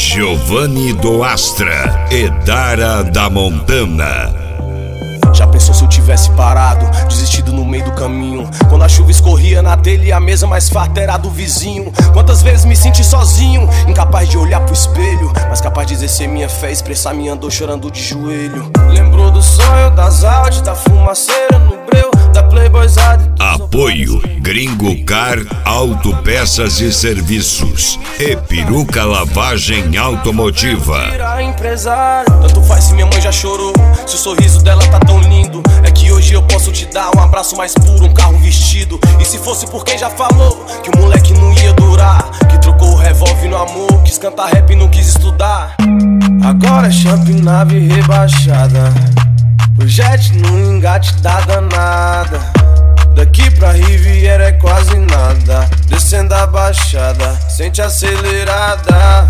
Giovanni do Astra e Dara da Montana. Já pensou se eu tivesse parado, desistido no meio do caminho? Quando a chuva escorria na telha e a mesa mais farta era do vizinho. Quantas vezes me senti sozinho, incapaz de olhar pro espelho, mas capaz de exercer minha fé, expressar minha dor chorando de joelho. Lembrou do sonho, das áudios, da fumaceira no breu, da playboyzada. Apoio Gringo Car Autopeças e Serviços e Peruca Lavagem Automotiva. Tanto faz se minha mãe já chorou, se o sorriso dela tá tão lindo. É que hoje eu posso te dar um abraço mais puro, um carro vestido. E se fosse por quem já falou que o moleque não ia durar, que trocou o revólver no amor, quis cantar rap e não quis estudar. Agora é champ nave rebaixada, o jet no engate da danada. Daqui pra Riviera é quase nada, descendo a baixada, sente acelerada.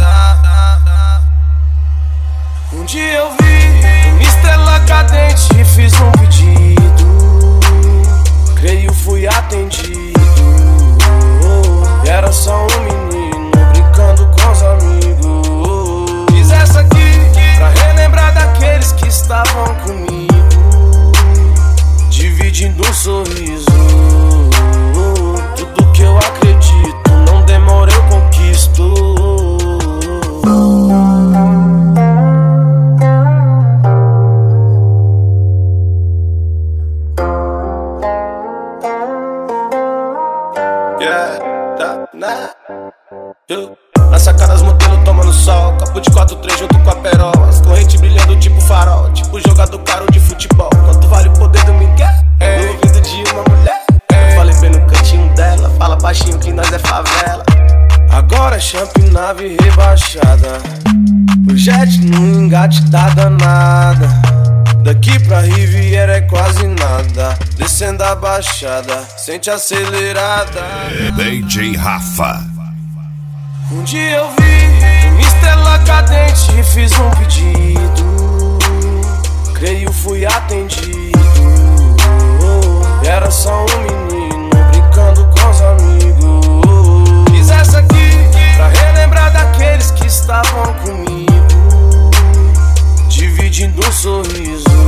Um dia eu vi uma estrela cadente e fiz um pedido, creio fui atendido. E era só um menino brincando com os amigos. Fiz essa aqui pra relembrar daqueles que estavam comigo, dividindo um sorriso. Tudo que eu acredito, não demora eu conquisto. Na sacada as modelos tomando sol, capo de 4-3 junto com a perola, as correntes brilhando tipo farol, tipo jogador caro de futebol. Quanto vale o poder do Miguel? No ouvido de uma mulher. Eu falei bem no cantinho dela, fala baixinho que nós é favela. Agora é champ nave rebaixada, o jet no engate da danada. Daqui pra Riviera é quase nada, descendo a baixada, sente acelerada. DJ Rafa. Um dia eu vi uma estrela cadente e fiz um pedido, creio fui atendido. E era só um menino brincando com os amigos. Fiz essa aqui pra relembrar daqueles que estavam comigo, dividindo um sorriso.